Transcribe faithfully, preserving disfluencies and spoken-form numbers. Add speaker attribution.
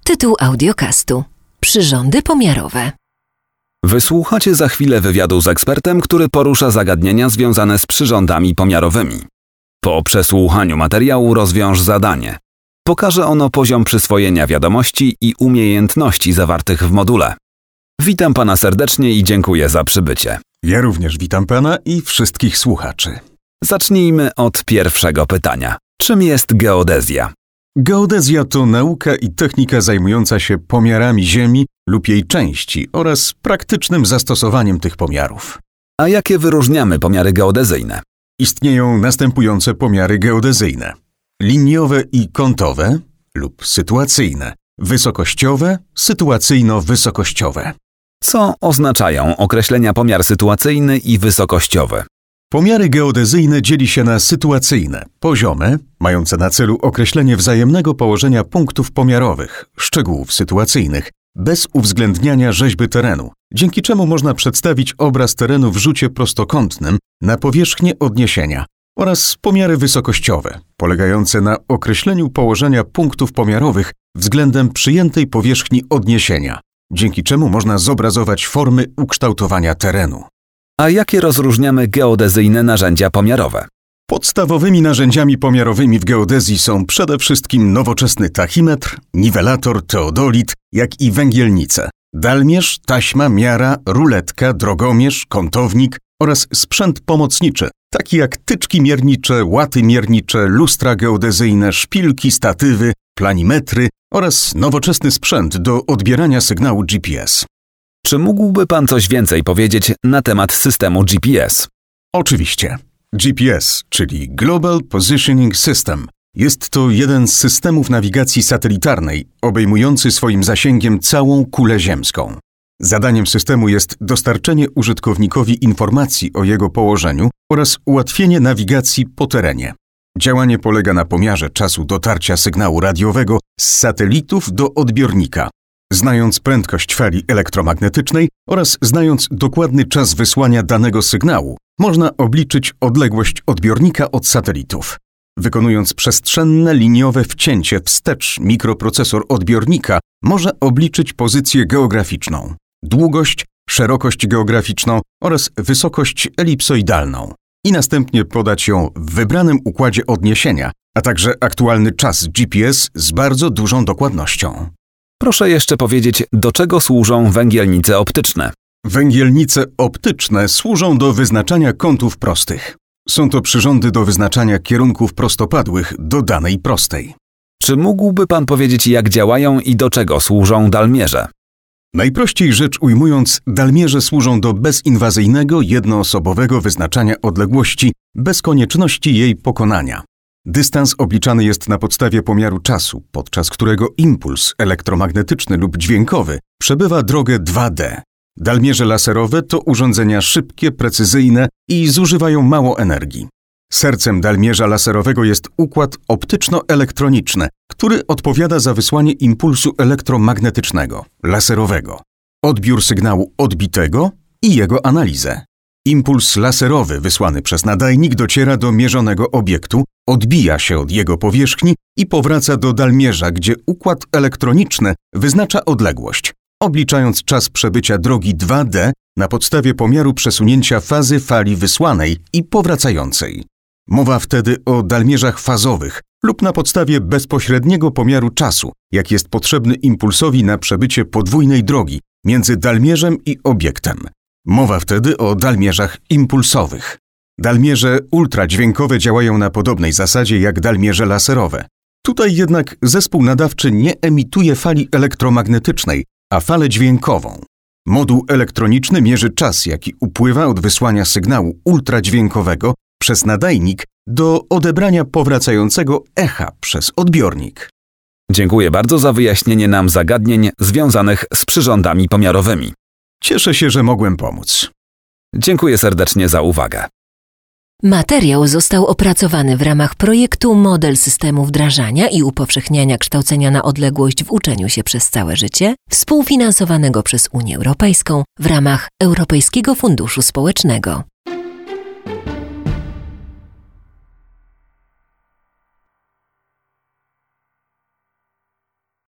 Speaker 1: Tytuł audiocastu. Przyrządy pomiarowe.
Speaker 2: Wysłuchacie za chwilę wywiadu z ekspertem, który porusza zagadnienia związane z przyrządami pomiarowymi. Po przesłuchaniu materiału rozwiąż zadanie. Pokaże ono poziom przyswojenia wiadomości i umiejętności zawartych w module. Witam Pana serdecznie i dziękuję za przybycie.
Speaker 3: Ja również witam Pana i wszystkich słuchaczy.
Speaker 2: Zacznijmy od pierwszego pytania. Czym jest geodezja?
Speaker 3: Geodezja to nauka i technika zajmująca się pomiarami Ziemi lub jej części oraz praktycznym zastosowaniem tych pomiarów.
Speaker 2: A jakie wyróżniamy pomiary geodezyjne?
Speaker 3: Istnieją następujące pomiary geodezyjne: liniowe i kątowe lub sytuacyjne, wysokościowe, sytuacyjno-wysokościowe.
Speaker 2: Co oznaczają określenia pomiar sytuacyjny i wysokościowy?
Speaker 3: Pomiary geodezyjne dzieli się na sytuacyjne, poziome, mające na celu określenie wzajemnego położenia punktów pomiarowych, szczegółów sytuacyjnych, bez uwzględniania rzeźby terenu, dzięki czemu można przedstawić obraz terenu w rzucie prostokątnym na powierzchnię odniesienia, oraz pomiary wysokościowe, polegające na określeniu położenia punktów pomiarowych względem przyjętej powierzchni odniesienia, dzięki czemu można zobrazować formy ukształtowania terenu.
Speaker 2: A jakie rozróżniamy geodezyjne narzędzia pomiarowe?
Speaker 3: Podstawowymi narzędziami pomiarowymi w geodezji są przede wszystkim nowoczesny tachimetr, niwelator, teodolit, jak i węgielnice, dalmierz, taśma, miara, ruletka, drogomierz, kątownik oraz sprzęt pomocniczy, taki jak tyczki miernicze, łaty miernicze, lustra geodezyjne, szpilki, statywy, planimetry oraz nowoczesny sprzęt do odbierania sygnału G P S.
Speaker 2: Czy mógłby Pan coś więcej powiedzieć na temat systemu G P S?
Speaker 3: Oczywiście. G P S, czyli Global Positioning System, jest to jeden z systemów nawigacji satelitarnej, obejmujący swoim zasięgiem całą kulę ziemską. Zadaniem systemu jest dostarczenie użytkownikowi informacji o jego położeniu oraz ułatwienie nawigacji po terenie. Działanie polega na pomiarze czasu dotarcia sygnału radiowego z satelitów do odbiornika. Znając prędkość fali elektromagnetycznej oraz znając dokładny czas wysłania danego sygnału, można obliczyć odległość odbiornika od satelitów. Wykonując przestrzenne liniowe wcięcie wstecz, mikroprocesor odbiornika może obliczyć pozycję geograficzną, długość, szerokość geograficzną oraz wysokość elipsoidalną i następnie podać ją w wybranym układzie odniesienia, a także aktualny czas G P S z bardzo dużą dokładnością.
Speaker 2: Proszę jeszcze powiedzieć, do czego służą węgielnice optyczne?
Speaker 3: Węgielnice optyczne służą do wyznaczania kątów prostych. Są to przyrządy do wyznaczania kierunków prostopadłych do danej prostej.
Speaker 2: Czy mógłby Pan powiedzieć, jak działają i do czego służą dalmierze?
Speaker 3: Najprościej rzecz ujmując, dalmierze służą do bezinwazyjnego, jednoosobowego wyznaczania odległości bez konieczności jej pokonania. Dystans obliczany jest na podstawie pomiaru czasu, podczas którego impuls elektromagnetyczny lub dźwiękowy przebywa drogę dwa D. Dalmierze laserowe to urządzenia szybkie, precyzyjne i zużywają mało energii. Sercem dalmierza laserowego jest układ optyczno-elektroniczny, który odpowiada za wysłanie impulsu elektromagnetycznego, laserowego, odbiór sygnału odbitego i jego analizę. Impuls laserowy wysłany przez nadajnik dociera do mierzonego obiektu, odbija się od jego powierzchni i powraca do dalmierza, gdzie układ elektroniczny wyznacza odległość, obliczając czas przebycia drogi dwa D na podstawie pomiaru przesunięcia fazy fali wysłanej i powracającej. Mowa wtedy o dalmierzach fazowych lub na podstawie bezpośredniego pomiaru czasu, jak jest potrzebny impulsowi na przebycie podwójnej drogi między dalmierzem i obiektem. Mowa wtedy o dalmierzach impulsowych. Dalmierze ultradźwiękowe działają na podobnej zasadzie jak dalmierze laserowe. Tutaj jednak zespół nadawczy nie emituje fali elektromagnetycznej, a falę dźwiękową. Moduł elektroniczny mierzy czas, jaki upływa od wysłania sygnału ultradźwiękowego przez nadajnik do odebrania powracającego echa przez odbiornik.
Speaker 2: Dziękuję bardzo za wyjaśnienie nam zagadnień związanych z przyrządami pomiarowymi.
Speaker 3: Cieszę się, że mogłem pomóc.
Speaker 2: Dziękuję serdecznie za uwagę.
Speaker 1: Materiał został opracowany w ramach projektu Model systemu wdrażania i upowszechniania kształcenia na odległość w uczeniu się przez całe życie, współfinansowanego przez Unię Europejską w ramach Europejskiego Funduszu Społecznego.